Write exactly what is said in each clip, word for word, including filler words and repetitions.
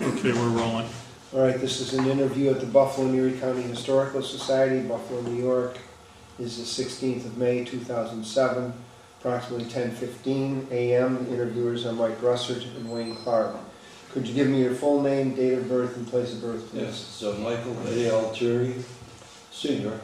Okay, we're rolling. All right, this is an interview at the Buffalo and Erie County Historical Society, Buffalo, New York. This is the sixteenth of May, two thousand seven, approximately ten fifteen a m The interviewers are Mike Russert and Wayne Clark. Could you give me your full name, date of birth, and place of birth, please? Yes, so Michael A. Altieri, Senior,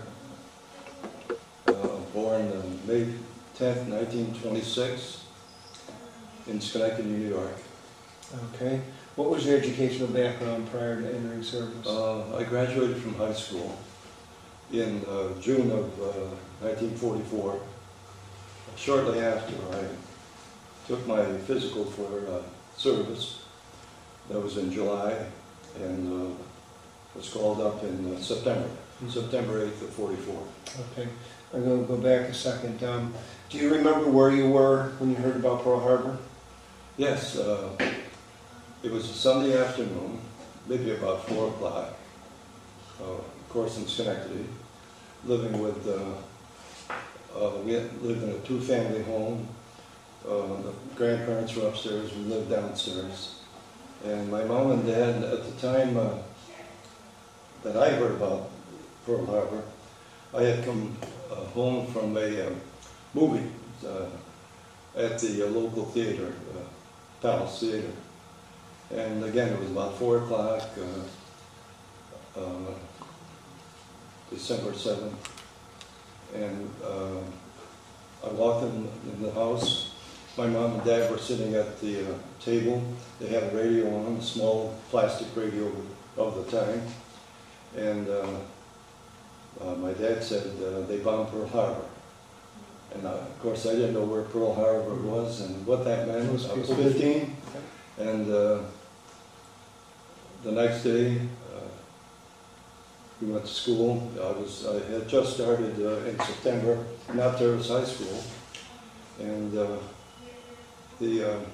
uh, born on May tenth, nineteen twenty-six, in Schenectady, New York. Okay. What was your educational background prior to entering service? Uh, I graduated from high school in uh, June of uh, nineteen forty-four. Shortly after, I took my physical for uh, service. That was in July, and uh, was called up in uh, September, September eighth of forty-four. Okay. I'm going to go back a second. Um, do you remember where you were when you heard about Pearl Harbor? Yes, uh, it was a Sunday afternoon, maybe about four o'clock, uh, of course in Schenectady, living with, uh, uh, we had lived in a two-family home. Uh, the grandparents were upstairs, we lived downstairs. And my mom and dad, at the time uh, that I heard about Pearl Harbor, I had come uh, home from a uh, movie uh, at the uh, local theater, uh, Palace Theater. And again, it was about four o'clock, uh, uh, December seventh. And uh, I walked in, in the house. My mom and dad were sitting at the uh, table. They had a radio on, a small plastic radio of the time. And uh, uh, my dad said uh, they bombed Pearl Harbor. And uh, of course, I didn't know where Pearl Harbor was and what that meant. I was fifteen. And uh, the next day, uh, we went to school. I was I had just started uh, in September, Mount Terrace High School, and uh, the uh,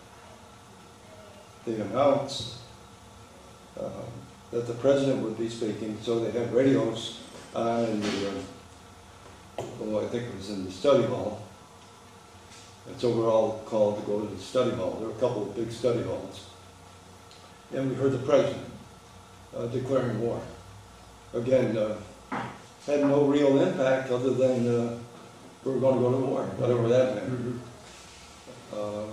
they announced uh, that the president would be speaking. So they had radios on in the, uh, oh, I think it was in the study hall. And so we're all called to go to the study hall. There were a couple of big study halls. And we heard the president uh, declaring war. Again, uh, had no real impact other than uh, we were going to go to war, whatever that meant. Mm-hmm. Uh,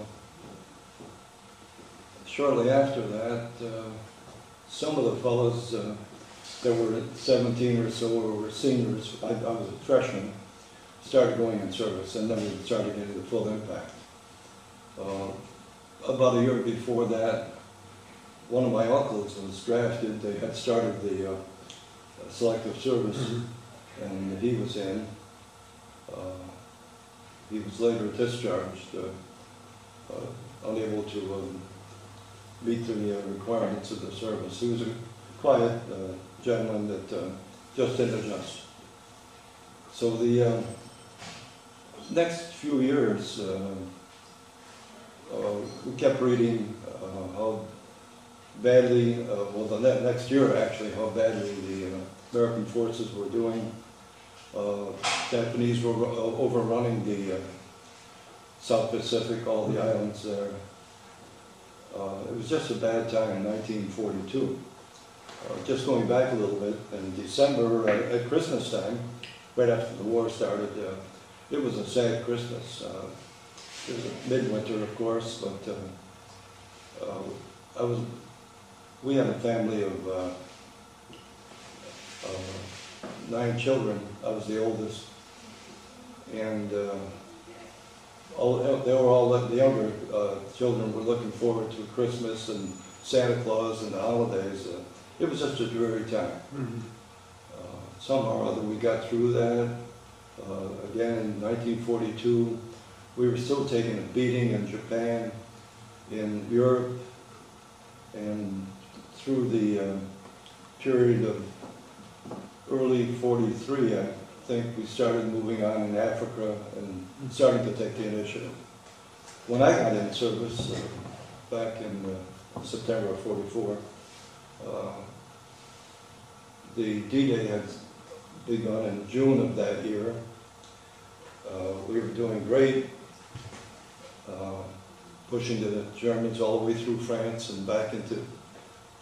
shortly after that, uh, some of the fellows uh, that were seventeen or so, or were seniors, I, I was a freshman, started going in service, and then we started getting the full impact. Uh, about a year before that, one of my uncles was drafted. They had started the uh, selective service, mm-hmm. and he was in. Uh, he was later discharged, uh, uh, unable to um, meet the uh, requirements of the service. He was a quiet uh, gentleman that uh, just didn't adjust. So the uh, next few years, uh, uh, we kept reading uh, how badly, uh, well the ne next year actually, how badly the uh, American forces were doing. Uh, Japanese were uh, overrunning the uh, South Pacific, all the islands there. Uh, it was just a bad time in nineteen forty-two. Uh, just going back a little bit, in December, uh, at Christmas time, right after the war started, uh, it was a sad Christmas. Uh, it was midwinter, of course, but uh, uh, I was. We had a family of uh, uh, nine children. I was the oldest, and uh, all, they were all the younger uh, children were looking forward to Christmas and Santa Claus and the holidays. Uh, it was just a dreary time. Mm-hmm. Uh, somehow or other, we got through that. Uh, again, in nineteen forty-two, we were still taking a beating in Japan, in Europe, and through the uh, period of early forty-three, I think we started moving on in Africa and starting to take the initiative. When I got in service uh, back in uh, September of forty-four, uh, the D-Day had begun in June of that year. Uh, we were doing great, uh, pushing the Germans all the way through France and back into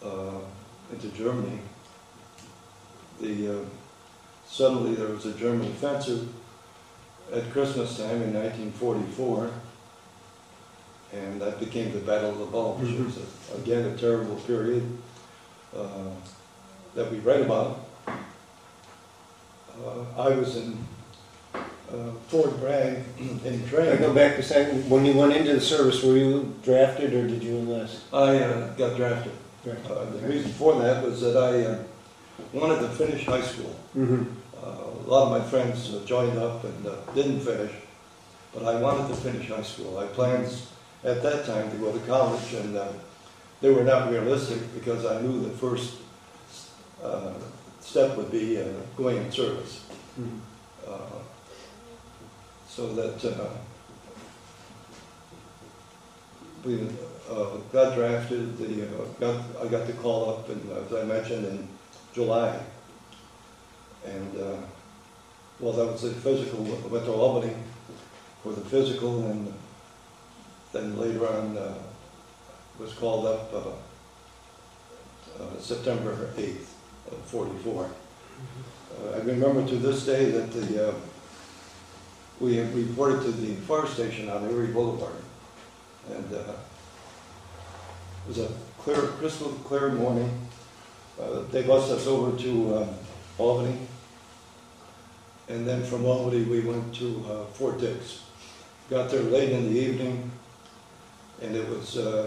uh, into Germany, the, uh, suddenly there was a German offensive at Christmas time in nineteen forty-four, and that became the Battle of the Bulge. Mm-hmm. It was, a, again, a terrible period uh, that we read about. Uh, I was in uh, Fort Bragg in training. I go back a second. When you went into the service, were you drafted or did you enlist? I uh, got drafted. Right. Uh, the reason for that was that I uh, wanted to finish high school. Mm-hmm. Uh, a lot of my friends uh, joined up and uh, didn't finish, but I wanted to finish high school. I had plans at that time to go to college, and uh, they were not realistic because I knew the first uh, step would be uh, going in service. Mm-hmm. Uh, so that uh, we uh, got drafted. The, uh, got, I got the call up, and as I mentioned, in July. And uh, well, that was the physical. I went to Albany for the physical, and then later on uh, was called up uh, uh, September eighth of forty-four. Uh, I remember to this day that the uh, we had reported to the fire station on Erie Boulevard, and uh, it was a clear, crystal clear morning. Uh, they bused us over to uh, Albany, and then from Albany we went to uh, Fort Dix. Got there late in the evening, and it was, uh,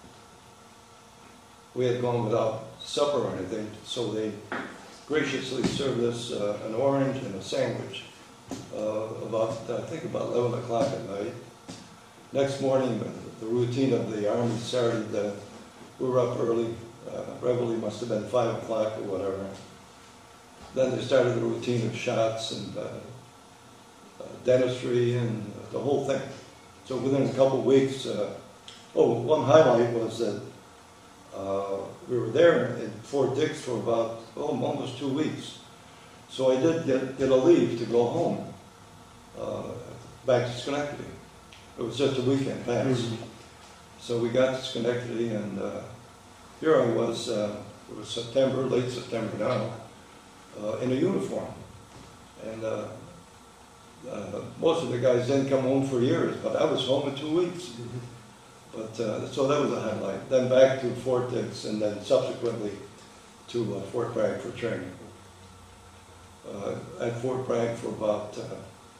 we had gone without supper or anything, so they graciously served us uh, an orange and a sandwich uh, about, I think about eleven o'clock at night. Next morning, the routine of the Army started. Uh, we were up early. Uh, reveille must have been five o'clock or whatever. Then they started the routine of shots and uh, uh, dentistry and uh, the whole thing. So within a couple of weeks, uh, oh, one highlight was that uh, we were there in Fort Dix for about oh, almost two weeks. So I did get, get a leave to go home, uh, back to Schenectady. It was just a weekend pass. Mm-hmm. So we got to Schenectady, and uh, here I was, uh, it was September, late September now, uh, in a uniform. And uh, uh, most of the guys didn't come home for years, but I was home in two weeks. Mm-hmm. But uh, so that was a highlight. Then back to Fort Dix, and then subsequently to uh, Fort Bragg for training. Uh, at Fort Bragg for about uh,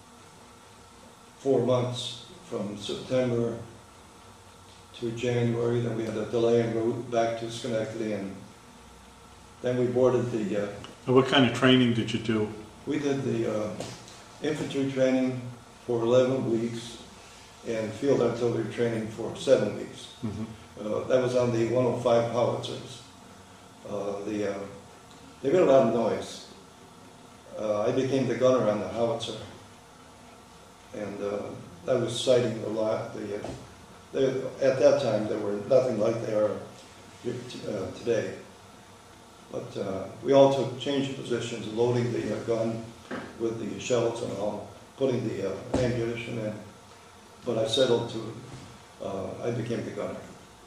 four months, from September to January. Then we had a delay en route back to Schenectady, and then we boarded the... Uh, what kind of training did you do? We did the uh, infantry training for eleven weeks and field artillery training for seven weeks. Mm-hmm. uh, that was on the one oh five howitzers. Uh, the, uh, they made a lot of noise. Uh, I became the gunner on the howitzer, and uh, I was sighting a lot. The, uh, they, at that time, they were nothing like they are uh, today. But uh, we all took change positions, loading the uh, gun with the shells and all, putting the uh, ammunition in. But I settled to, uh, I became the gunner.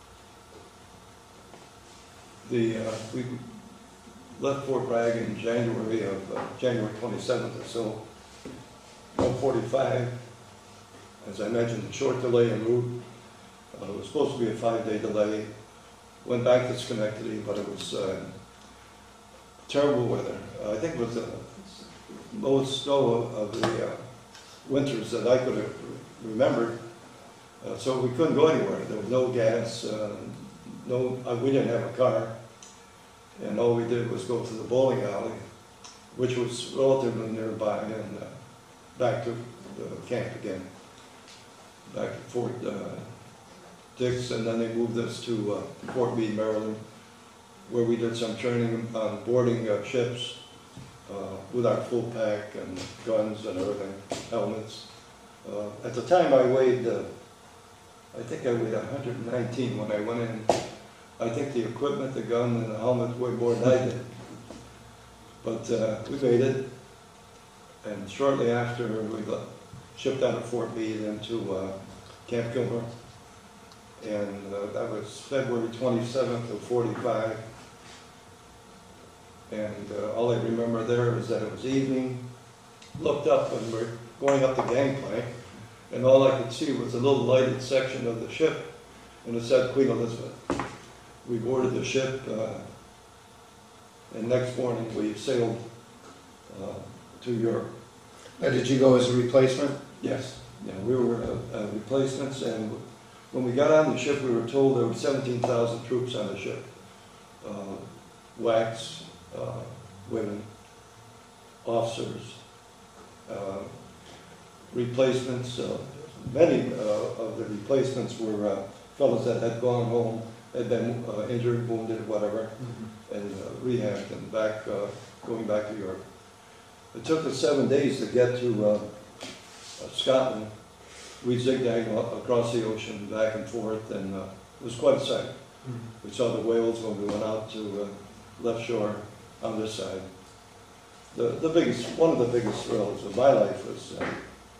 The, uh, we left Fort Bragg in January of, uh, January twenty-seventh or so, one forty-five. As I mentioned, a short delay en route. Uh, it was supposed to be a five-day delay. Went back to Schenectady, but it was uh, terrible weather. Uh, I think it was the most snow of the uh, winters that I could have remembered. Uh, so we couldn't go anywhere. There was no gas. Uh, no, uh, we didn't have a car. And all we did was go to the bowling alley, which was relatively nearby, and uh, back to the camp again, back to Fort uh, Dix, and then they moved us to uh, Fort Meade, Maryland, where we did some training on boarding uh, ships uh, with our full pack and guns and everything, helmets. Uh, at the time I weighed, uh, I think I weighed one hundred nineteen when I went in. I think the equipment, the gun, and the helmet weighed more than I did. But uh, we made it, and shortly after we got shipped out of Fort Meade into uh, Camp Kilmer, and uh, that was February twenty-seventh of forty-five. And uh, all I remember there is that it was evening, looked up and we're going up the gangplank, and all I could see was a little lighted section of the ship, and it said Queen Elizabeth. We boarded the ship, uh, and next morning we sailed uh, to Europe. Now, did you go as a replacement? Yes, yeah, we were uh, uh, replacements, and when we got on the ship, we were told there were seventeen thousand troops on the ship. Uh, wax, uh, women, officers, uh, replacements. Uh, many uh, of the replacements were uh, fellows that had gone home, had been uh, injured, wounded, whatever, mm-hmm. and uh, rehabbed and back, uh, going back to Europe. It took us seven days to get to uh, uh, Scotland. We zigzagged across the ocean, back and forth, and uh, it was quite a sight. Mm-hmm. We saw the whales when we went out to uh, left shore on this side. The, the biggest, one of the biggest thrills of my life was uh,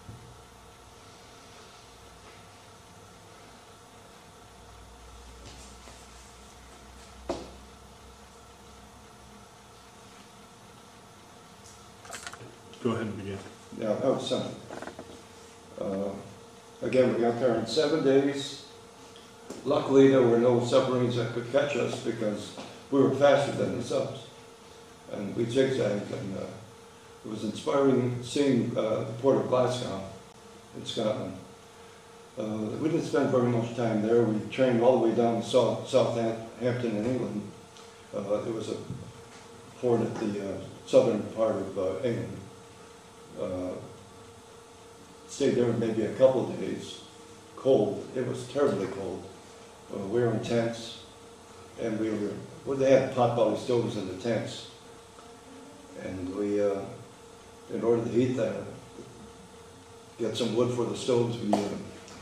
Go ahead and begin. yeah, that was something. Uh, again, we got there in seven days. Luckily, there were no submarines that could catch us because we were faster than the subs. And we zigzagged, and uh, it was inspiring seeing uh, the port of Glasgow in Scotland. Uh, we didn't spend very much time there. We trained all the way down to South, Southampton in England. Uh, it was a port at the uh, southern part of uh, England. Uh, stayed there maybe a couple of days. Cold. It was terribly cold. Uh, we were in tents, and we were, well, they had pot-belly stoves in the tents. And we, uh, in order to heat that, get some wood for the stoves, we uh,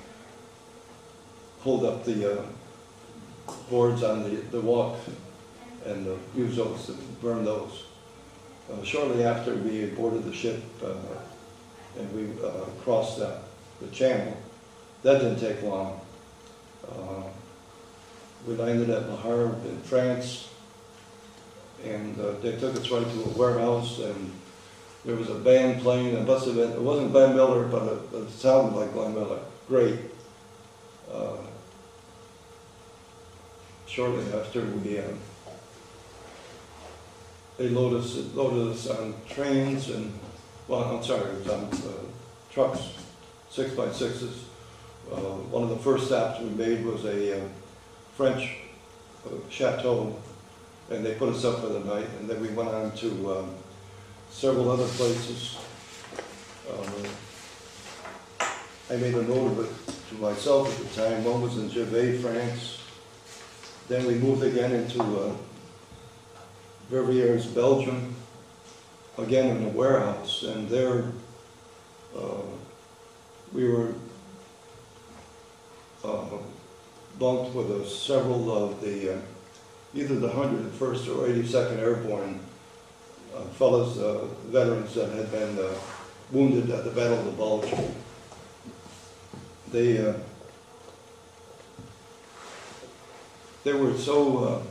pulled up the uh, boards on the, the walk and uh, used those to burn those. Uh, shortly after we boarded the ship uh, and we uh, crossed the, the channel, that didn't take long. Uh, we landed at Le Havre in France, and uh, they took us right to a warehouse, and there was a band playing. It must have been, it wasn't Glenn Miller, but it, it sounded like Glenn Miller. Great. Uh, shortly after, we uh, they loaded us, loaded us on trains and, well, I'm sorry, it was on uh, trucks, six by sixes. Uh, one of the first stops we made was a uh, French uh, chateau, and they put us up for the night, and then we went on to um, several other places. Um, I made a note of it to myself at the time. One was in Givet, France. Then we moved again into uh, Verviers, Belgium, again in a warehouse, and there uh, we were uh, bunked with uh, several of the, uh, either the one hundred first or eighty-second Airborne uh, fellows, uh, veterans that had been uh, wounded at the Battle of the Bulge. They, uh, they were so, uh,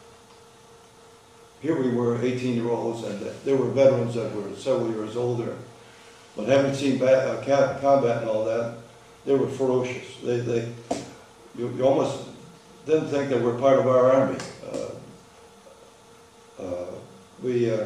here we were eighteen-year-olds, and there were veterans that were several years older, but having seen bat, uh, combat and all that, they were ferocious. They, they, you, you almost didn't think they were part of our army. Uh, uh, we uh,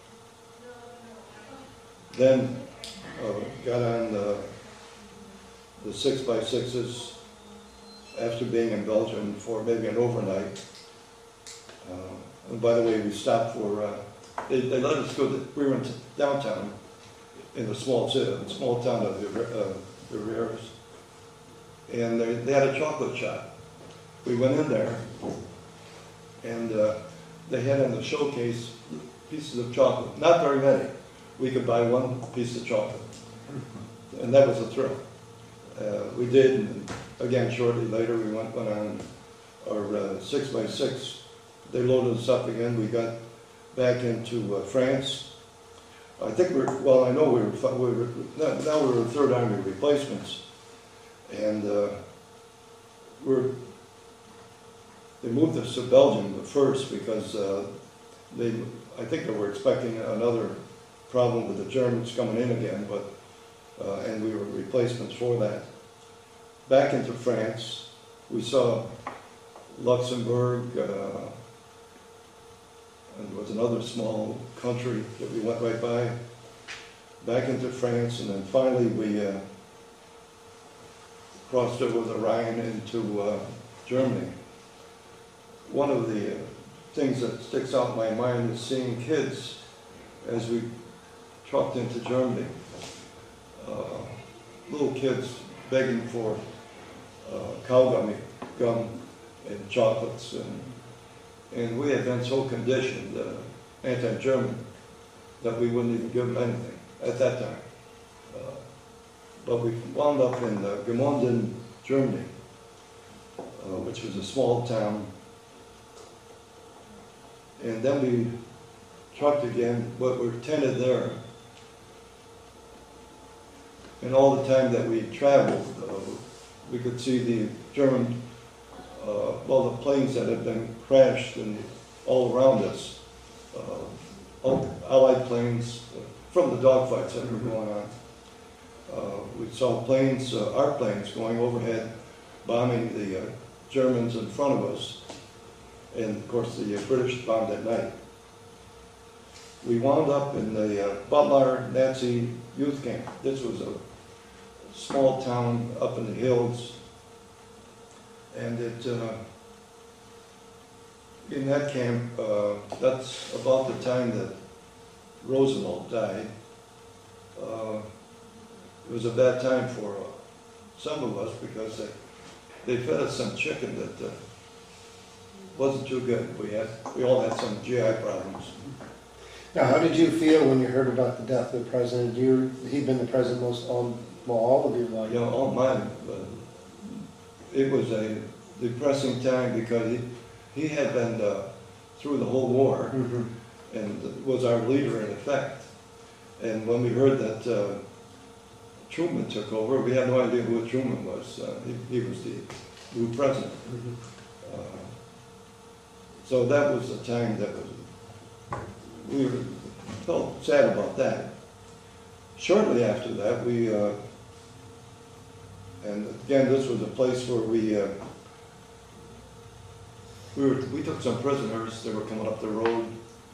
then uh, got on the, the six by sixes after being in Belgium for maybe an overnight. Uh, and by the way, we stopped for, uh, they, they let us go, to, we were in downtown in a small city, a small town of the, uh, the Rivieras. And they, they had a chocolate shop. We went in there, and uh, they had in the showcase pieces of chocolate. Not very many. We could buy one piece of chocolate, and that was a thrill. Uh, we did, and again, shortly later, we went, went on our uh, six by six. They loaded us up again. We got back into uh, France. I think we were, well, I know we were, we were now we were Third Army replacements, and uh, we're, they moved us to Belgium first because uh, they, I think they were expecting another problem with the Germans coming in again, but, uh, and we were replacements for that. Back into France, we saw Luxembourg, uh, and there was another small country that we went right by. Back into France, and then finally we uh, crossed over the Rhine into uh, Germany. One of the uh, things that sticks out in my mind is seeing kids as we trucked into Germany. Uh, little kids begging for uh, cow gummy, gum and chocolates, and, and we had been so conditioned, uh, anti-German, that we wouldn't even give them anything at that time. Uh, but we wound up in uh, Gemünden, Germany, uh, which was a small town. And then we trucked again, but we were tented there. And all the time that we traveled, uh, we could see the German, uh, well, the planes that had been crashed and all around us, uh, all Allied planes uh, from the dogfights that were going on. Uh, we saw planes, uh, our planes going overhead, bombing the uh, Germans in front of us. And of course the uh, British bombed at night. We wound up in the uh, Butler Nazi youth camp. This was a small town up in the hills, and it, uh, in that camp, uh, that's about the time that Roosevelt died. Uh, it was a bad time for uh, some of us because they, they fed us some chicken that uh, wasn't too good. We had, we all had some G I problems. Now, how did you feel when you heard about the death of the president? You, he'd been the president most, all, well, all of your life. You know, all mine, but it was a depressing time because he, he had been uh, through the whole war Mm-hmm. and was our leader in effect. And when we heard that uh, Truman took over, we had no idea who Truman was. Uh, he, he was the new president. Mm-hmm. Uh, so that was the time that was, we were, felt sad about that. Shortly after that, we, uh, and again, this was a place where we, uh, we were, we took some prisoners that were coming up the road.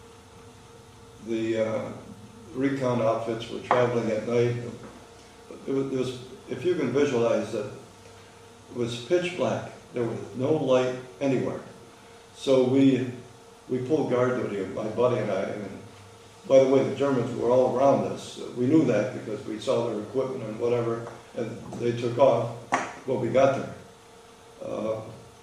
The uh, recon outfits were traveling at night. It was, it was, if you can visualize that, it was pitch black. There was no light anywhere. So we, we pulled guard duty, my buddy and I, and by the way, the Germans were all around us. We knew that because we saw their equipment and whatever, and they took off when we got there. Uh,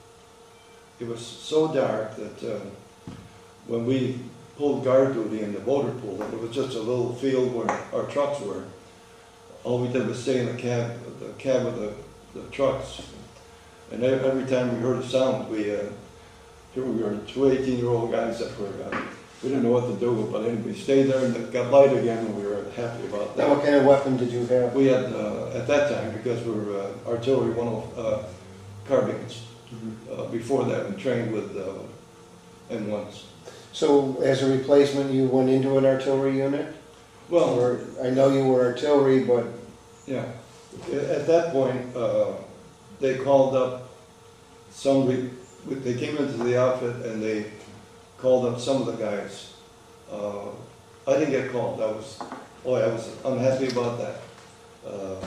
it was so dark that uh, when we pulled guard duty in the motor pool, and it was just a little field where our trucks were, all we did was stay in the cab, the cab of the, the trucks. And every time we heard a sound, we, uh, here we were, two eighteen-year-old guys that were, uh, we didn't know what to do, but anyway, we stayed there and it got light again, and we were happy about that. Now, what kind of weapon did you have? We had, uh, at that time, because we were uh, artillery one oh, uh, carbines. Mm-hmm. Uh, before that, we trained with uh, M ones. So, as a replacement, you went into an artillery unit? Well, Or, I know you were artillery, but yeah. At that point, uh, they called up somebody, they came into the outfit and they called up some of the guys. Uh, I didn't get called. I was, boy, I was unhappy about that. Uh,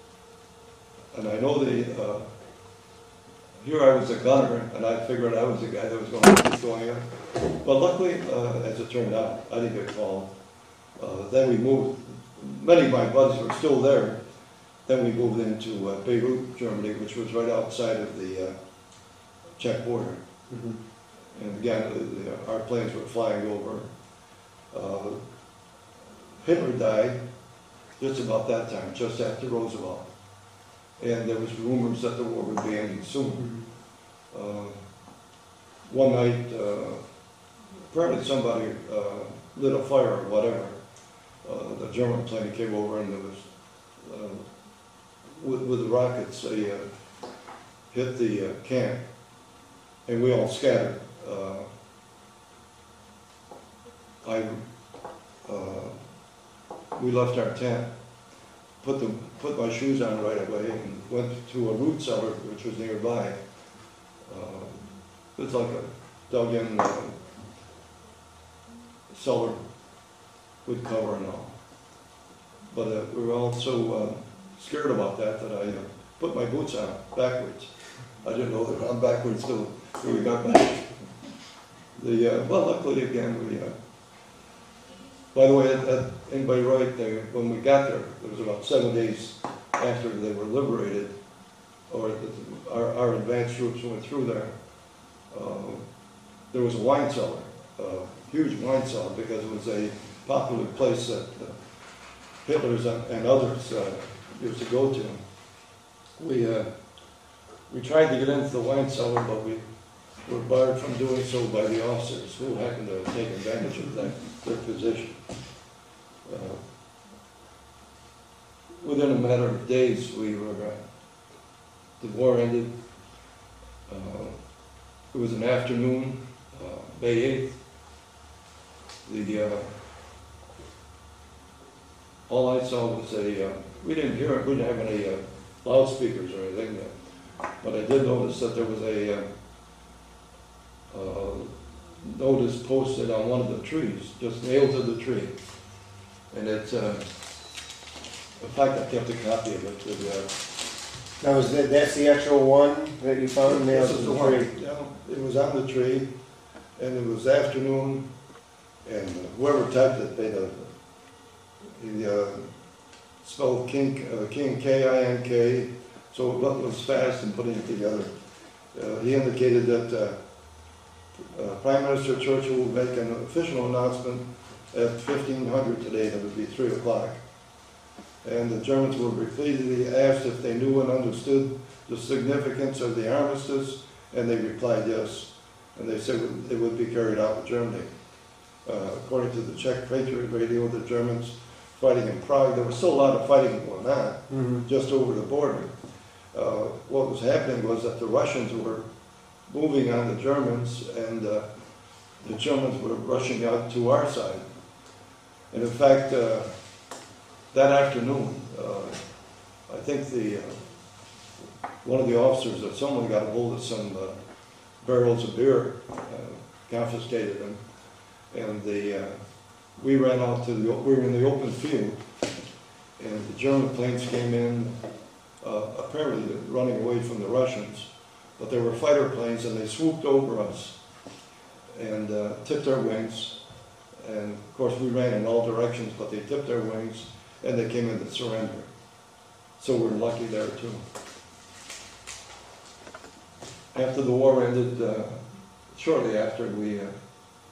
and I know the, uh, here I was a gunner, and I figured I was the guy that was going to keep going in. But luckily, uh, as it turned out, I didn't get called. Uh, then we moved, many of my buddies were still there. Then we moved into uh, Beirut, Germany, which was right outside of the uh, Czech border. mm-hmm. And again, the, the, our planes were flying over. Uh, Hitler died just about that time, just after Roosevelt. And there was rumors that the war would be ending soon. Mm-hmm. Uh, one night, uh, apparently somebody uh, lit a fire or whatever. Uh, the German plane came over and there was, uh, with, with the rockets, they uh, hit the uh, camp and we all scattered. Uh, I, uh, we left our tent, put the, put my shoes on right away and went to a root cellar which was nearby. Uh, It's like a dug-in uh, cellar with cover and all. But uh, we were all so uh, scared about that that I uh, put my boots on backwards. I didn't know they were on backwards till till we got back. The, uh, well, luckily again, we, uh, by the way, at, at anybody right there, when we got there, it was about seven days after they were liberated, or the, our, our advanced troops went through there. Uh, there was a wine cellar, a huge wine cellar, because it was a popular place that uh, Hitler's and, and others uh, used to go to. We, uh, we tried to get into the wine cellar, but we were barred from doing so by the officers who happened to take advantage of that, their position. Uh, within a matter of days, we were, uh, the war ended. Uh, It was an afternoon, uh, May eighth. The, uh, all I saw was a, uh, we didn't hear it, we didn't have any uh, loudspeakers or anything, uh, but I did notice that there was a uh, uh, notice posted on one of the trees, just nailed to the tree. And it's, uh, in fact, I kept a copy of it. With, uh, Now, is that, that's the actual one that you found nailed This to is the the one, tree? yeah, it was on the tree, and it was afternoon, and whoever typed it, they, uh, he, uh, spelled King, uh, King K I N K, so it was fast in putting it together. Uh, he indicated that, uh, uh, Prime Minister Churchill will make an official announcement at fifteen hundred today, that would be three o'clock. And the Germans were repeatedly asked if they knew and understood the significance of the armistice, and they replied yes. And they said it would be carried out in Germany. Uh, according to the Czech Patriot Radio, the Germans fighting in Prague, there was still a lot of fighting going on, Mm-hmm. just over the border. Uh, what was happening was that the Russians were moving on the Germans, and uh, the Germans were rushing out to our side. And in fact, uh, that afternoon, uh, I think the uh, one of the officers or someone got a hold of some uh, barrels of beer, uh, confiscated them, and the uh, we ran out to the we were in the open field, and the German planes came in, uh, apparently running away from the Russians, but they were fighter planes, and they swooped over us and uh, tipped their wings, and of course we ran in all directions, but they tipped their wings. And they came in to surrender. So we're lucky there too. After the war ended, uh, shortly after we, uh,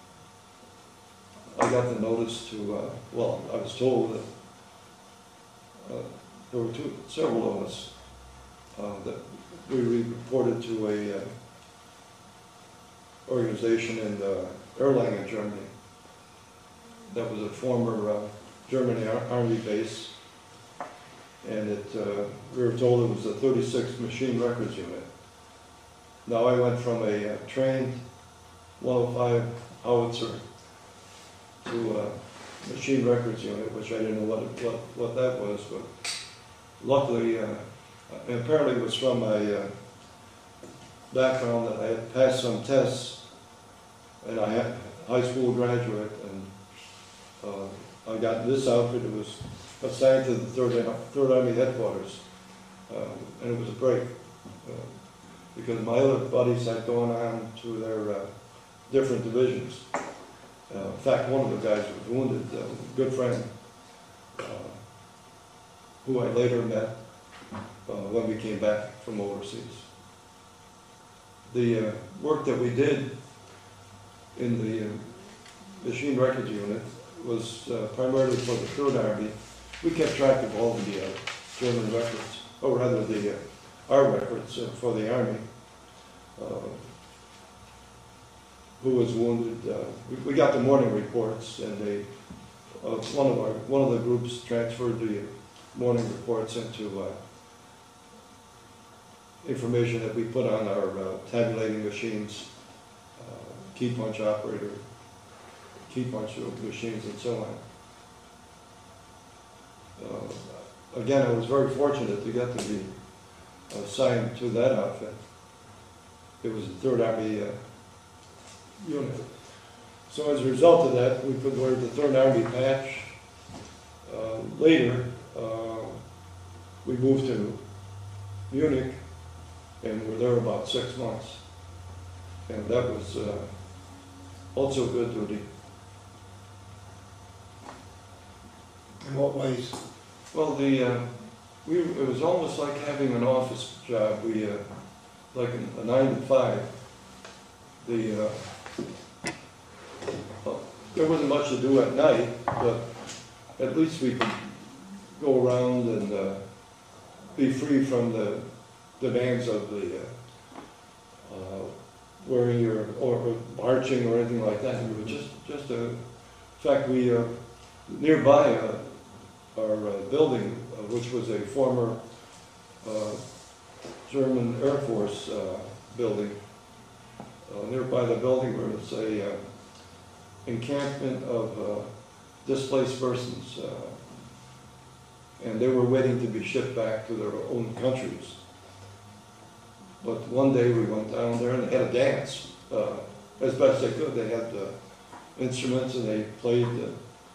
I got the notice to, uh, well, I was told that uh, there were two, several of us uh, that we reported to a uh, organization in uh, Erlangen, Germany. That was a former uh, German Army base, and it, uh, we were told it was a thirty-sixth Machine Records Unit. Now I went from a uh, trained one oh five howitzer to a Machine Records Unit, which I didn't know what, it, what, what that was, but luckily, uh, apparently it was from my uh, background that I had passed some tests, and I had high school graduate, and uh, I got this outfit. It was assigned to the third, third Army headquarters, um, and it was a break uh, because my other buddies had gone on to their uh, different divisions. Uh, in fact, one of the guys was wounded, uh, a good friend, uh, who I later met uh, when we came back from overseas. The uh, work that we did in the uh, Machine Records Unit was uh, primarily for the Third Army. We kept track of all the uh, German records, or rather the uh, our records uh, for the Army. Uh, who was wounded? Uh, we, we got the morning reports, and they uh, one of our one of the groups transferred the morning reports into uh, information that we put on our uh, tabulating machines, uh, key punch operator. key punch machines and so on. Uh, Again, I was very fortunate to get to be assigned to that outfit. It was a Third Army uh, unit. So as a result of that, we could wear the Third Army patch. Uh, later, uh, we moved to Munich and were there about six months. And that was uh, also good duty. In what ways? Well, the, uh, we, it was almost like having an office job. We, uh, like a, a nine to five. The, uh, well, there wasn't much to do at night, but at least we could go around and uh, be free from the demands of the uh, uh, wearing your, or, or marching or anything like that. It was just, just a, in fact, we, uh, nearby uh, our uh, building, uh, which was a former uh, German Air Force uh, building, uh, nearby the building was a uh, encampment of uh, displaced persons, uh, and they were waiting to be shipped back to their own countries. But one day we went down there and they had a dance, uh, as best they could. They had uh, instruments and they played. Uh,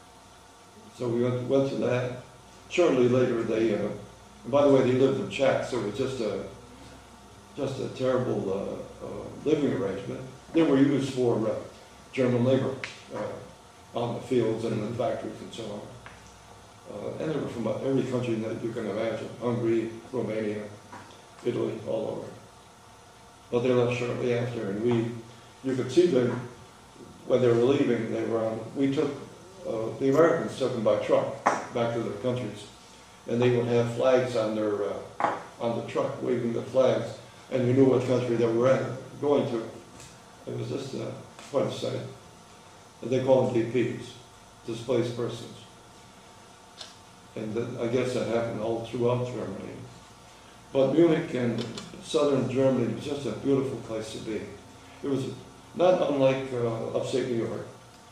so we went, went to that. Shortly later, they, uh, and by the way, they lived in Czech, so it was just a, just a terrible uh, uh, living arrangement. They were used for uh, German labor uh, on the fields and in the factories and so on. Uh, and they were from every country that you can imagine: Hungary, Romania, Italy, all over. But they left shortly after, and we, you could see them when they were leaving. They were on. We took uh, the Americans took them by truck back to their countries, and they would have flags on their uh, on the truck, waving the flags, and we knew what country they were at, going to. It was just uh, quite a sight. And they call them D Ps, displaced persons. And that, I guess that happened all throughout Germany. But Munich and southern Germany was just a beautiful place to be. It was not unlike uh, upstate New York.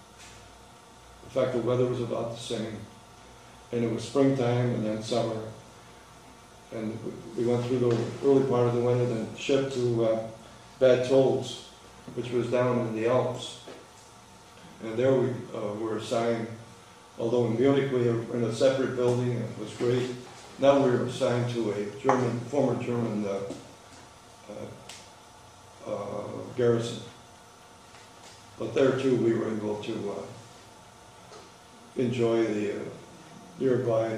In fact, the weather was about the same. And it was springtime and then summer. And we went through the early part of the winter, then shipped to uh, Bad Tolz, which was down in the Alps. And there we uh, were assigned, although in Munich we were in a separate building, and it was great. Now we were assigned to a German, former German uh, uh, uh, garrison. But there too we were able to uh, enjoy the uh, nearby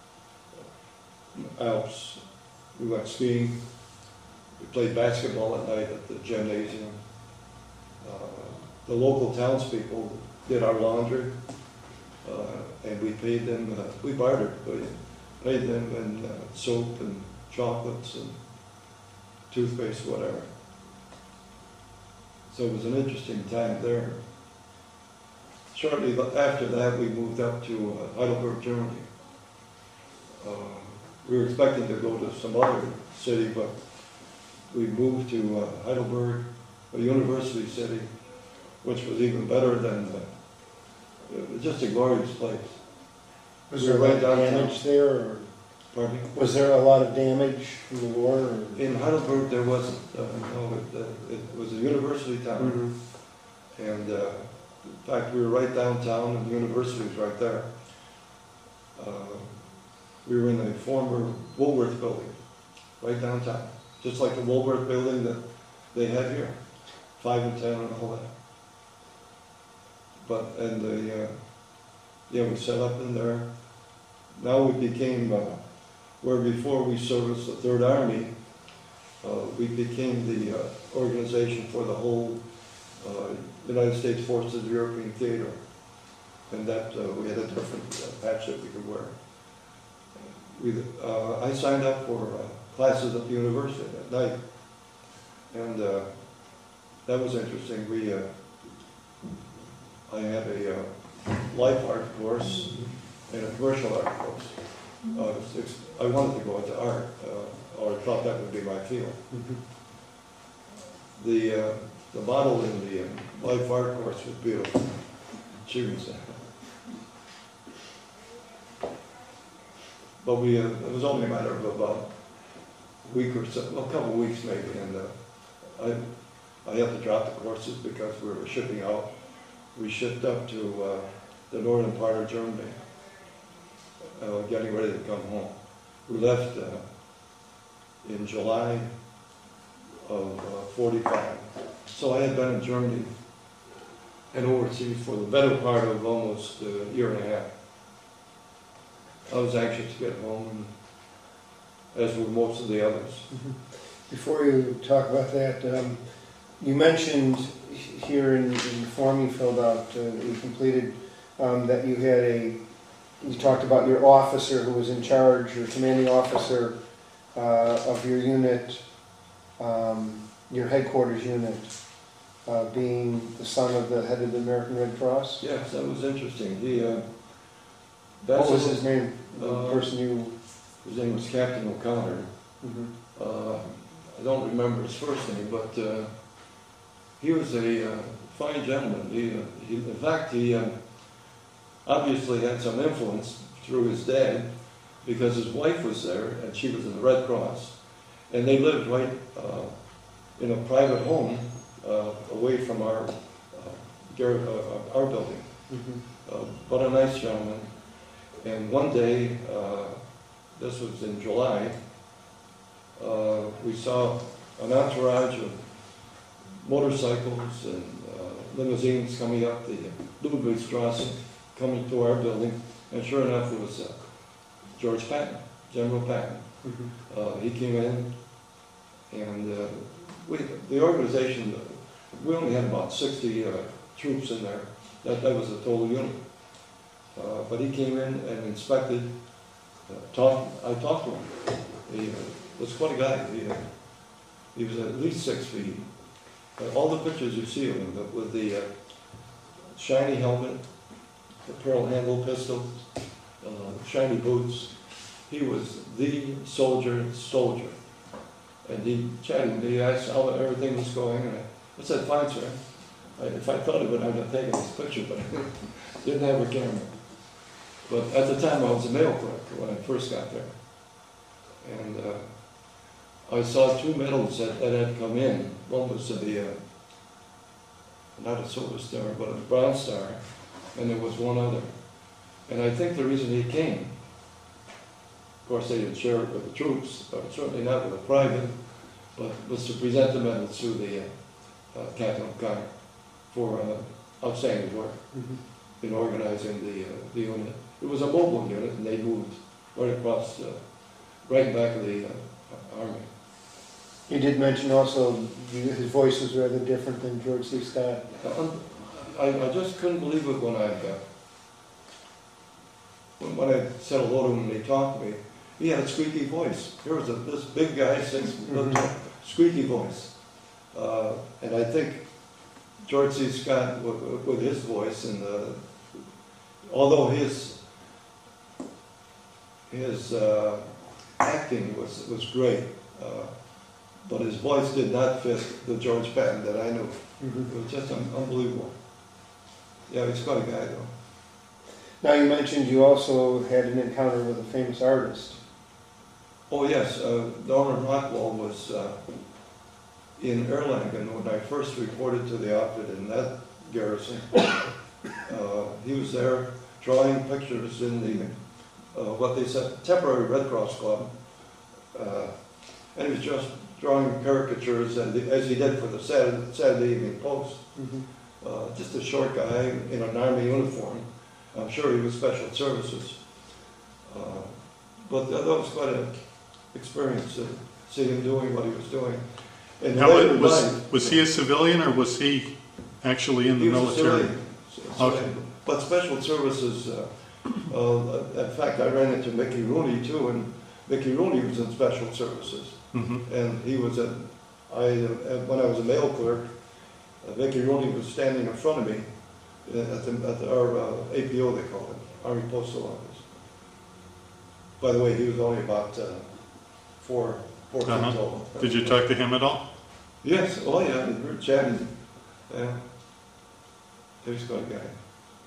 Alps. We went skiing. We played basketball at night at the gymnasium. Uh, the local townspeople did our laundry, uh, and we paid them, uh, we bartered, we paid them in uh, soap and chocolates and toothpaste, whatever. So it was an interesting time there. Shortly after that, we moved up to uh, Heidelberg, Germany. Uh, we were expecting to go to some other city, but we moved to uh, Heidelberg, a university city, which was even better than, uh, it was just a glorious place. Was We there were a right lot of downtown. damage there, or Pardon me? was there a lot of damage from the war? Or? In Heidelberg, there wasn't. Uh, no, it, uh, it was a university town. Mm-hmm. And uh, in fact, we were right downtown, and the university was right there. Uh, we were in a former Woolworth building, right downtown, just like the Woolworth building that they have here, five and ten and all that. But, and the, uh, yeah, we set up in there. Now we became, uh, where before we serviced the Third Army, uh, we became the uh, organization for the whole uh, United States Forces European Theater. And that, uh, we had a different uh, patch that we could wear. We, uh, I signed up for uh, classes at the university at night. And uh, that was interesting. We, uh, I had a uh, life art course and a commercial art course. Uh, six, I wanted to go into art, uh, or I thought that would be my field. Mm-hmm. The, uh, the model in the uh, life art course was beautiful. She was there. But we, uh, it was only a matter of about a week or so, well, a couple of weeks maybe, and uh, I, I had to drop the courses because we were shipping out. We shipped up to uh, the northern part of Germany, uh, getting ready to come home. We left uh, in July of uh, forty-five. So I had been in Germany and overseas for the better part of almost a year and a half. I was anxious to get home, and as were most of the others. Before you talk about that, um, you mentioned here in, in the form you filled out, uh, that you completed, um, that you had a, you talked about your officer who was in charge, your commanding officer uh, of your unit, um, your headquarters unit, uh, being the son of the head of the American Red Cross. Yes, that was interesting. He, uh, What was his name? The Uh, person you... His name was Captain O'Connor. Mhm. Uh, I don't remember his first name, but uh, he was a uh, fine gentleman. He, uh, he, in fact, he uh, obviously had some influence through his dad because his wife was there and she was in the Red Cross. And they lived right uh, in a private home uh, away from our, uh, gar- uh, our building. Mhm. Uh, but a nice gentleman. And one day, uh, this was in July, uh, we saw an entourage of motorcycles and uh, limousines coming up the Ludwigstrasse, coming to our building, and sure enough it was uh, George Patton, General Patton. Mhm. Uh, he came in, and uh, we, the organization, we only had about sixty uh, troops in there. That, that was the total unit. Uh, but he came in and inspected, uh, talked, I talked to him. He uh, was quite a guy. He, uh, he was at least six feet. Uh, all the pictures you see of him, but with the uh, shiny helmet, the pearl handle pistol, uh, shiny boots, he was the soldier soldier. And he chatted, he asked how everything was going, and I, I said, fine, sir. I, if I thought of it, I'd have taken this picture, but I didn't have a camera. But at the time, I was a mail clerk when I first got there. And uh, I saw two medals that, that had come in. One was a, uh, not a Silver Star, but a Bronze Star, and there was one other. And I think the reason he came, of course they didn't share it with the troops, but certainly not with the private, but was to present the medals to the uh, uh, Captain O'Connor for uh, outstanding work Mhm. in organizing the, uh, the unit. It was a mobile unit, and they moved right across, uh, right back of the uh, army. You did mention also you- his voice was rather different than George C. Scott. Uh, I, I just couldn't believe it when I, uh, when, when I said hello to him and he talked to me. He had a squeaky voice. Here was a, this big guy, six foot tall, squeaky voice. Uh, and I think George C. Scott, with, with his voice, and uh, although his his uh, acting was was great, uh, but his voice did not fit the George Patton that I knew. Mhm. It was just un- unbelievable. Yeah, he's quite a guy, though. Now you mentioned you also had an encounter with a famous artist. Oh yes, uh, Norman Rockwell was uh, in Erlangen when I first reported to the outfit in that garrison. Uh, he was there drawing pictures in the, uh, what they said, temporary Red Cross Club. Uh, and he was just drawing caricatures as he, as he did for the Saturday, Saturday Evening Post. Mhm. Uh, just a short guy in an army uniform. I'm sure he was special services. Uh, but that, that was quite an experience to see him doing what he was doing. And Now, later in was, life, was he a civilian or was he actually in the he was a military? civilian. Civilian. But special services, uh, uh, in fact, I ran into Mickey Rooney too, and Mickey Rooney was in special services. Mhm. And he was at, I, uh, when I was a mail clerk, uh, Mickey Rooney was standing in front of me uh, at, the, at the, our uh, A P O, they call it, Army Postal Office. By the way, he was only about uh, four, four feet Uh-huh. tall. Did you talk to him at all? Yes, oh yeah, we were chatting. Yeah. He was quite a guy.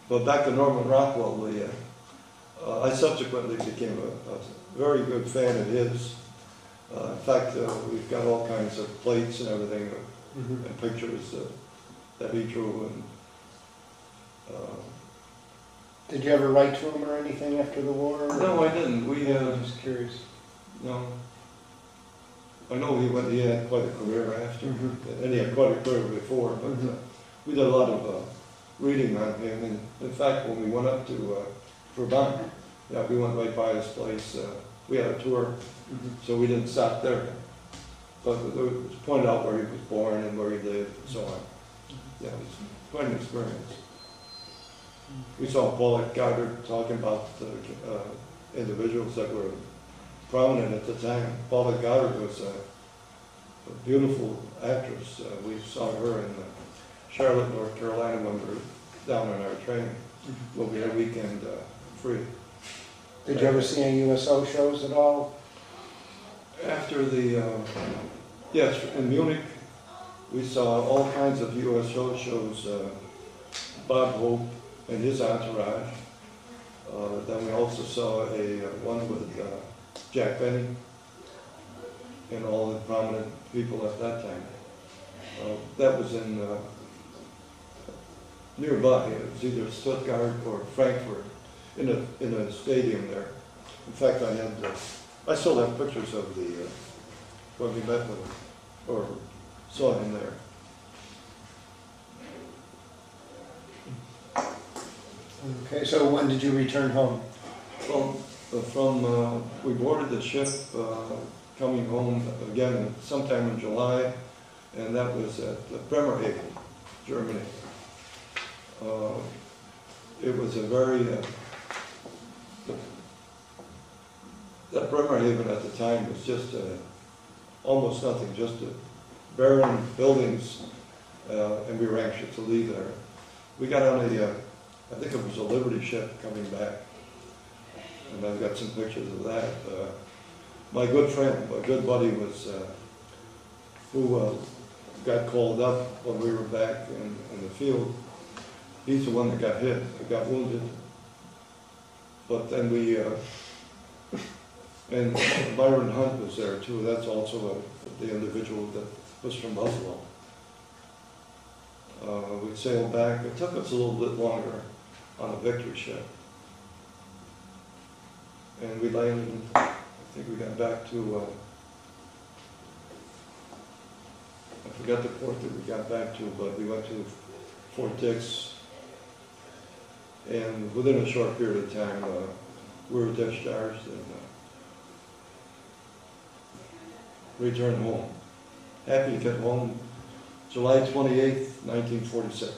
But back to Norman Rockwell, the, uh, uh, I subsequently became a, a very good fan of his. Uh, in fact, uh, we've got all kinds of plates and everything, uh, Mhm. and pictures uh, that he drew. And uh, Did you ever write to him or anything after the war? or- no, I didn't. We, Yeah, uh, I'm just curious. no. I know he went. He had quite a career after, Mhm. and he had quite a career before. But uh, Mhm. we did a lot of uh, reading on him. And in fact, when we went up to uh, Vermont, yeah, we went right by his place. Uh, we had a tour. Mhm. So we didn't stop there. But it was pointed out where he was born and where he lived and so on. Yeah, it was quite an experience. We saw Paulette Goddard talking about the uh, individuals that were prominent at the time. Paulette Goddard was a, a beautiful actress. Uh, we saw her in uh, Charlotte, North Carolina when we were down on our training. We'll be a weekend uh, free. Did you ever see any U S O shows at all? After the, uh, yes, in Munich, we saw all kinds of U S O shows, uh, Bob Hope and his entourage. Uh, then we also saw a uh, one with uh, Jack Benny and all the prominent people at that time. Uh, that was in uh, nearby. It was either Stuttgart or Frankfurt in a in a stadium there. In fact, I had. Uh, I still have pictures of the, uh, when we met with him, or saw him there. Okay, so when did you return home? Well, uh, from, uh, we boarded the ship, uh, coming home again sometime in July, and that was at uh, Bremerhaven, Germany. Uh, it was a very, uh, that Bremerhaven at the time was just uh, almost nothing, just a barren buildings, uh, and we were anxious to leave there. We got on a, uh, I think it was a Liberty ship coming back, and I've got some pictures of that. Uh, my good friend, my good buddy was, uh, who uh, got called up when we were back in, in the field. He's the one that got hit, got wounded. But then we, uh, and Byron Hunt was there too. That's also a, the individual that was from Buffalo. Uh, we sailed back. It took us a little bit longer on a Victory ship. And we landed, I think we got back to, uh, I forgot the port that we got back to, but we went to Fort Dix. And within a short period of time, uh, we were discharged and uh, returned home. Happy to get home July twenty-eighth, nineteen forty-six.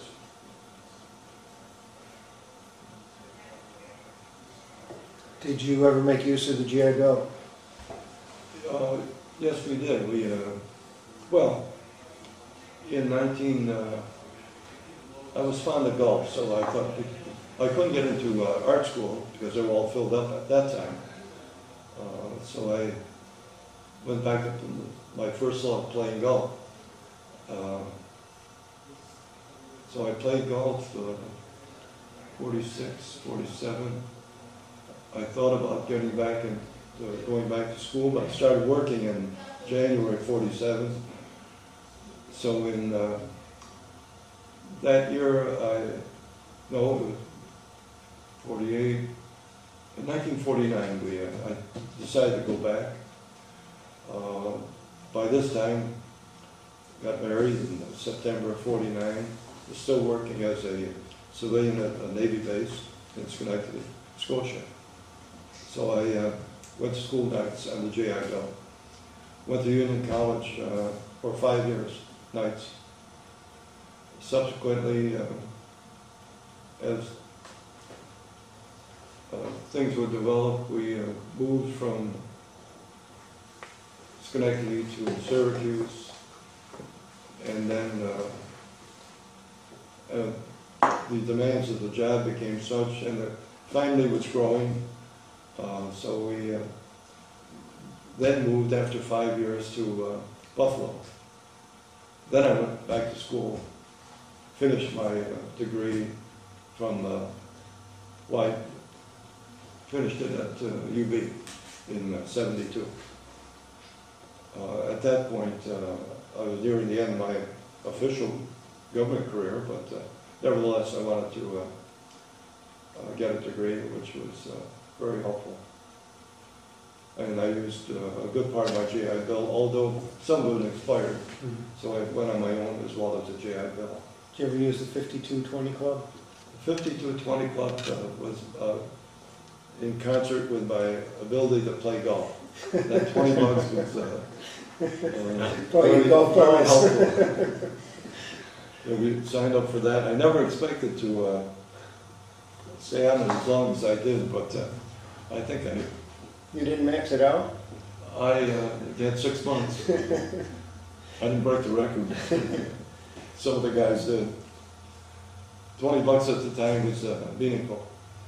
Did you ever make use of the G I Bill? Uh, yes, we did. We, uh, well, in nineteen, uh, I was fond of golf, so I thought I couldn't get into uh, art school because they were all filled up at that time. Uh, so I went back to my first love, playing golf. Uh, so I played golf uh, forty-six, forty-seven. I thought about getting back and uh, going back to school, but I started working in January forty-seven. So in uh, that year, I, no, it was forty-eight, in nineteen forty-nine, we, uh, I decided to go back. Uh, by this time, got married in September of forty-nine, was still working as a civilian at a Navy base in Schenectady, Scotia. So I uh, went to school nights on the G I Bill. Went to Union College uh, for five years, nights. Subsequently, uh, as uh, things would develop, we uh, moved from Schenectady to Syracuse, and then uh, uh, the demands of the job became such, and the family was growing, uh, so we uh, then moved after five years to uh, Buffalo. Then I went back to school, finished my uh, degree from uh, Well, I finished it at uh, U B in uh, seventy-two. Uh, at that point, uh, I was nearing the end of my official government career, but uh, nevertheless, I wanted to uh, uh, get a degree, which was uh, very helpful. And I used uh, a good part of my G I Bill, although some of it expired, so I went on my own as well as a G I Bill. Did you ever use the fifty-two twenty club? fifty-two twenty Club uh, was uh, in concert with my ability to play golf. That twenty bucks was uh, uh, Oh, you very, golf very balls. helpful. Yeah, we signed up for that. I never expected to uh, stay on it as long as I did, but uh, I think I You didn't max it out? I uh, had six months. I didn't break the record. Some of the guys did. Twenty bucks at the time was uh, meaningful.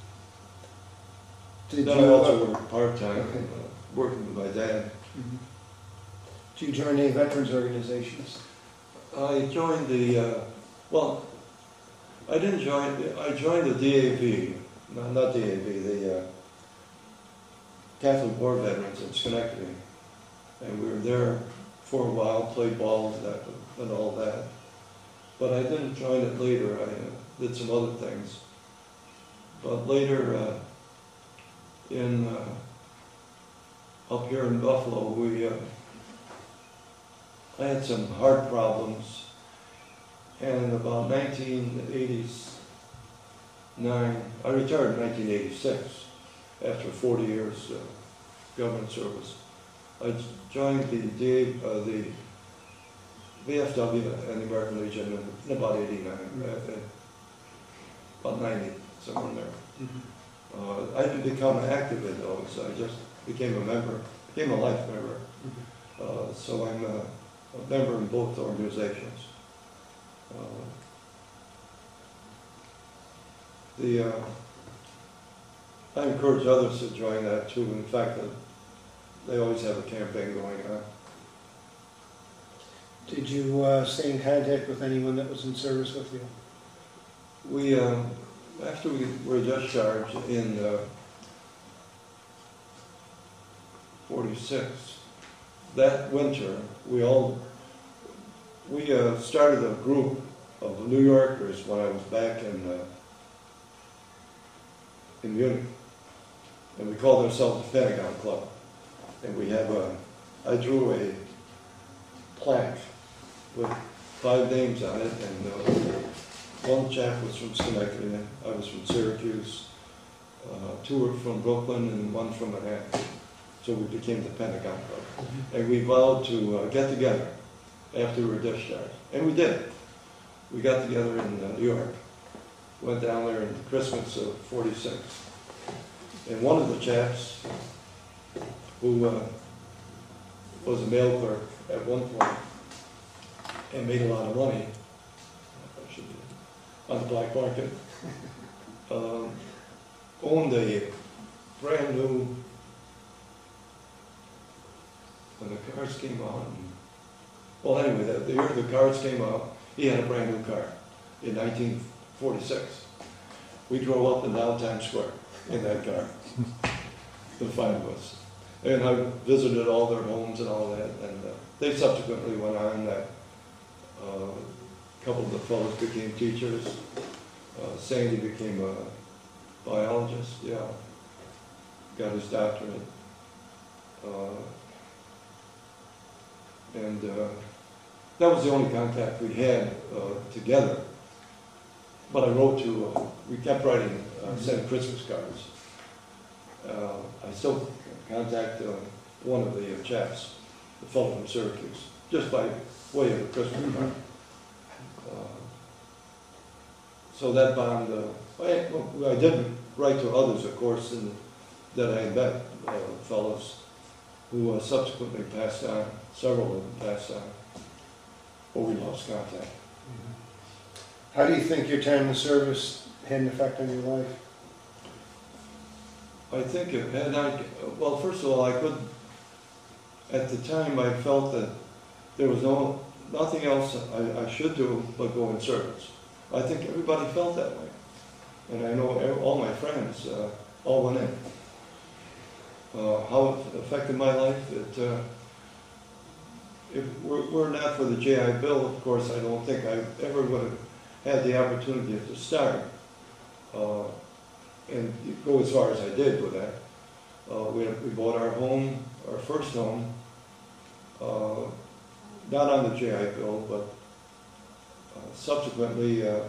Did Then you, I also uh, worked part-time, Okay. uh, working with my dad. mhm. Did you join any veterans organizations? I joined the, uh, well, I didn't join, I joined the D A V, no, not D A V, the uh, Catholic War Veterans in Schenectady. And we were there for a while, played ball and, that, and all that. But I didn't join it later, I uh, did some other things. But later, uh, in, uh, up here in Buffalo, we, uh, I had some heart problems, and in about nineteen eighty-nine, I retired in nineteen eighty-six after forty years uh, government service. I joined the D A, uh, the V F W and the American Legion in about eighty-nine, uh, about ninety, somewhere in there. Mhm. Uh, I didn't become active in those, I just became a member, became a life member. Uh, so I'm a, a member in both organizations. Uh, the, uh, I encourage others to join that too. In fact, uh, they always have a campaign going on. Did you uh, stay in contact with anyone that was in service with you? We, uh, after we were discharged in uh, forty-six, that winter, we all, we uh, started a group of New Yorkers when I was back in, uh, in Munich. And we called ourselves the Pentagon Club. And we have a, I drew a plaque with five names on it, and uh, one chap was from Schenectady, I was from Syracuse, uh, two were from Brooklyn, and one from Manhattan. So we became the Pentagon Club. And we vowed to uh, get together after we were discharged. And we did. We got together in uh, New York. Went down there in Christmas of forty-six. And one of the chaps, who uh, was a mail clerk at one point and made a lot of money, I should be, on the black market, um, owned a brand new, when the cars came out, and, well anyway, the, the year the cars came out, he had a brand new car in nineteen forty-six. We drove up and down Times Square in that car, the five of us. And I visited all their homes and all that, and uh, they subsequently went on that. Uh, a couple of the fellows became teachers. Uh, Sandy became a biologist, yeah, got his doctorate. Uh, and uh, that was the only contact we had uh, together. But I wrote to, uh, we kept writing, uh, sending Christmas cards. Uh, I still contact uh, one of the uh, chaps, the fellow from Syracuse, just by way of a Christmas card. Uh, so that bond, uh, I, well, I did write to others, of course, and that I had met, uh, fellows who uh, subsequently passed on, several of them passed on, or we lost contact. How do you think your time in service had an effect on your life? I think it had not, well, first of all, I could, at the time I felt that there was no, nothing else I, I should do but go in service. I think everybody felt that way. and I know ev- all my friends uh, all went in. Uh, how it affected my life, it, uh, if were were not for the G I Bill, of course, I don't think I ever would have had the opportunity to start uh, and go as far as I did with that. Uh, we, we bought our home, our first home, uh, not on the G I Bill, but uh, subsequently, uh,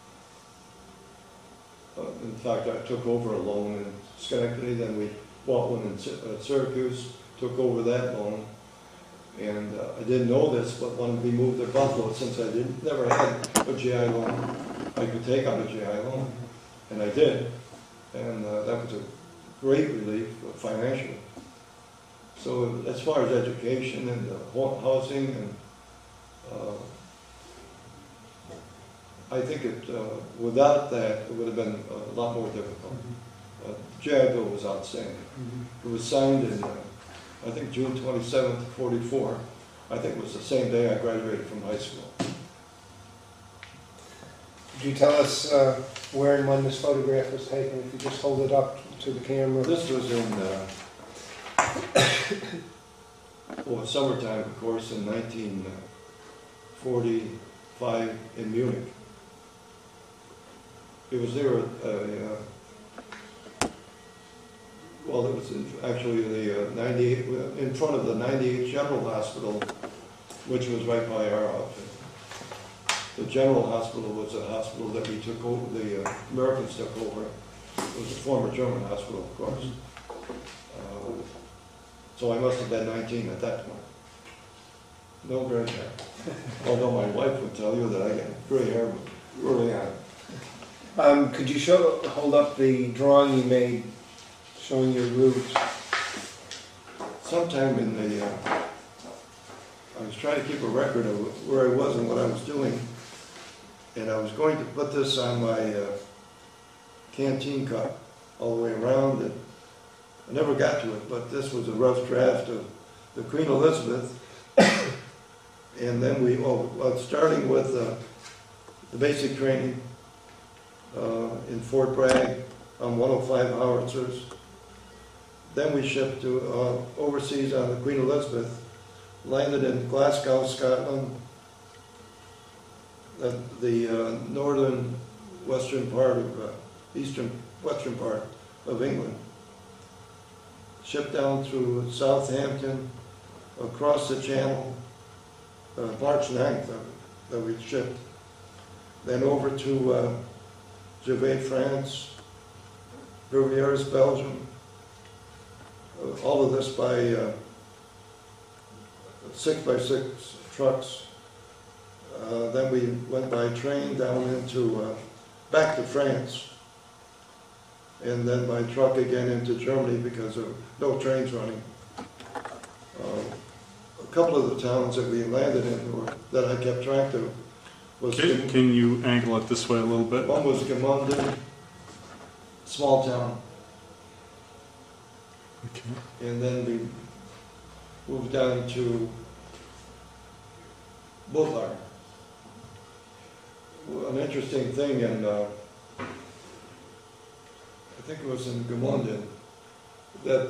uh, in fact, I took over a loan in Schenectady, then we bought one in Sy- uh, Syracuse, took over that loan. And uh, I didn't know this, but when we moved to Buffalo, since I didn't, never had a G I loan, I could take out a G I loan, and I did. And uh, that was a great relief uh, financially. So as far as education and uh, ho- housing, and uh, I think it, uh, without that, it would have been a lot more difficult. Uh, the G I Bill was outstanding. It was signed in, uh, I think, June twenty-seventh, forty-four. I think it was the same day I graduated from high school. Could you tell us uh, where and when this photograph was taken? If you just hold it up to the camera. This was in, uh, well, summertime, of course, in nineteen forty-five in Munich. It was there, uh, uh, well, it was in, actually the uh, ninety-eight, in front of the ninety-eight General Hospital, which was right by our outfit. The General Hospital was a hospital that we took over, the uh, Americans took over. It was a former German hospital, of course. Uh, so I must have been nineteen at that point. No gray hair. Although my wife would tell you that I got gray hair early on. Um, could you show, hold up the drawing you made showing your roots? Sometime in the, uh, I was trying to keep a record of where I was and what I was doing. And I was going to put this on my uh, canteen cup all the way around. And I never got to it, but this was a rough draft of the Queen Elizabeth. And then we, oh, well, starting with uh, the basic training uh, in Fort Bragg on one oh five howitzers. Then we shipped to uh, overseas on the Queen Elizabeth, landed in Glasgow, Scotland, the, the uh, northern western part of, uh, eastern western part of England. Shipped down through Southampton, across the Channel, uh, March ninth uh, that we shipped. Then over to uh, Givet, France, Verviers, Belgium. Uh, all of this by uh, six by six trucks. Uh, then we went by train down into, uh, back to France. And then by truck again into Germany because of no trains running. Uh, a couple of the towns that we landed in, or that I kept track of, was Can, can you angle it this way a little bit? one was Gemünden, small town. Okay. And then we moved down to Boulevard. Well, an interesting thing, in, uh, I think it was in Gemünden, that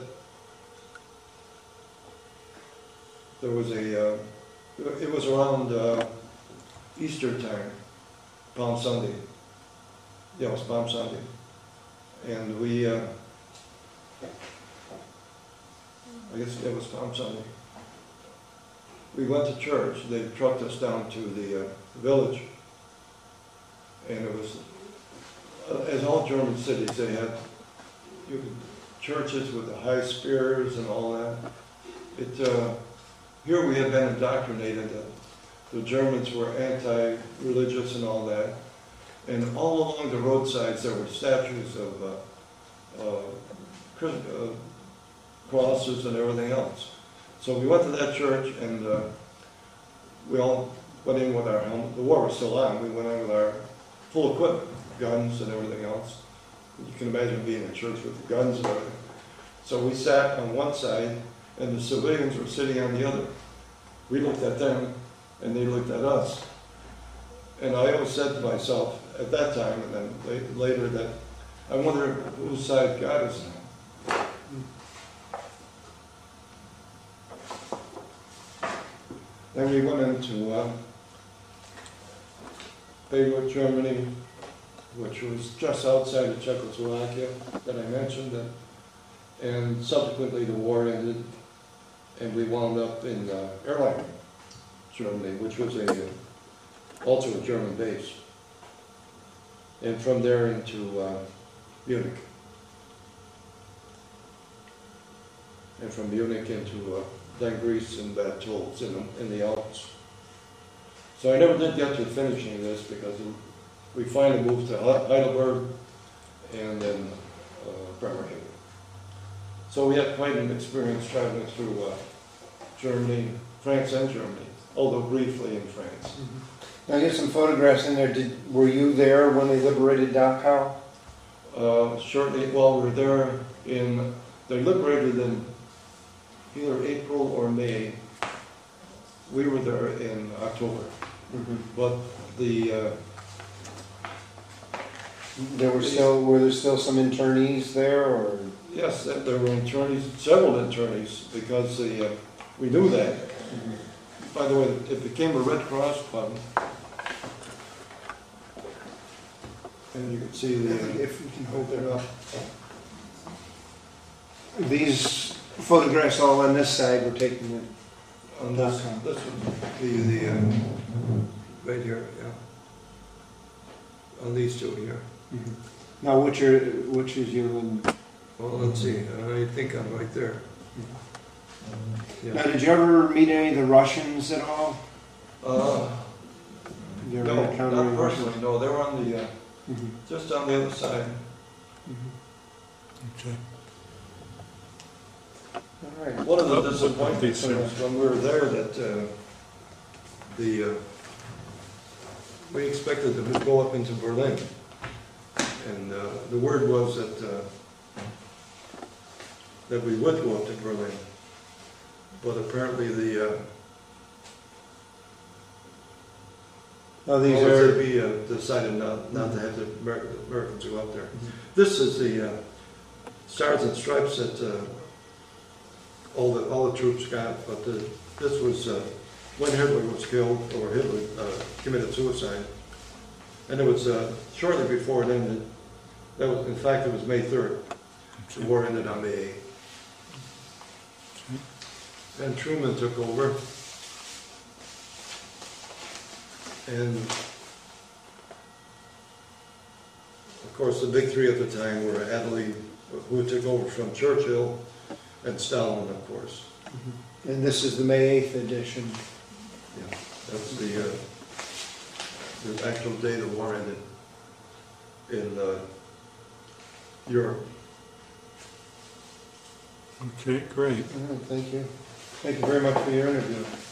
there was a, uh, it was around uh, Easter time, Palm Sunday. Yeah, it was Palm Sunday. And we, uh, I guess it was Palm Sunday. We went to church. They trucked us down to the uh, village. And it was, uh, as all German cities, they had you could, churches with the high spires and all that. It, uh, here we had been indoctrinated that the Germans were anti-religious and all that. And all along the roadsides there were statues of uh, uh, Christ, uh, crosses and everything else. So we went to that church and uh, we all went in with our helmet. The war was still on. We went in with our full equipment, guns and everything else. You can imagine being in church with the guns and everything. So we sat on one side and the civilians were sitting on the other. We looked at them and they looked at us. And I always said to myself at that time, and then la- later, that I wonder whose side God is on. Then we went into uh, Bayreuth, Germany, which was just outside of Czechoslovakia that I mentioned. That, and subsequently the war ended, and we wound up in uh, Erlangen, Germany, which was a, uh, also a German base. And from there into uh, Munich. And from Munich into uh, then Greece and Bad Tolls in, the- in the Alps. So I never did get to finishing this because we finally moved to He- Heidelberg and then uh, Bremerhaven. So we had quite an experience traveling through uh, Germany, France and Germany, although briefly in France. Now, I get some photographs in there. Did, were you there when they liberated Dachau? Uh, shortly, well, we were there in, they liberated in either April or May. We were there in October, Mm-hmm. but the, uh, There were still, were there still some internees there, or? yes, there were attorneys, several attorneys, because the, uh, we knew that. By the way, it became a Red Cross club. And you can see the, uh, If we can hold it up. These photographs all on this side were taken in. on this, this would be the, uh, right here, yeah. On these two here. Now, which are, which is you and? Well, let's see, I think I'm right there. Now, Yeah. did you ever meet any of the Russians at all? Uh, Did you ever no, encounter not any personally, Russians? no, they were on the, uh, Mhm. just on the other side. Okay. All right. One of the What- what disappointments dates are- was when we were there that, uh, the, uh, we expected to go up into Berlin. And, uh, the word was that, uh, that we would go up to Berlin. But apparently the, uh, Now, these powers are, that be, uh, decided not, not to have the Amer- Americans go up there. This is the, uh, stars and stripes that, uh, all the, all the troops got, but the, this was, uh, when Hitler was killed, or Hitler, uh, committed suicide. And it was, uh, shortly before it ended, that was, in fact, it was May third. The war ended on May eighth. And Truman took over. And of course, the big three at the time were Attlee, who took over from Churchill, and Stalin, of course. and this is the May eighth edition. Yeah, that's the, uh, the actual day the war ended in uh, Europe. Okay, great. All right, thank you. Thank you very much for your interview.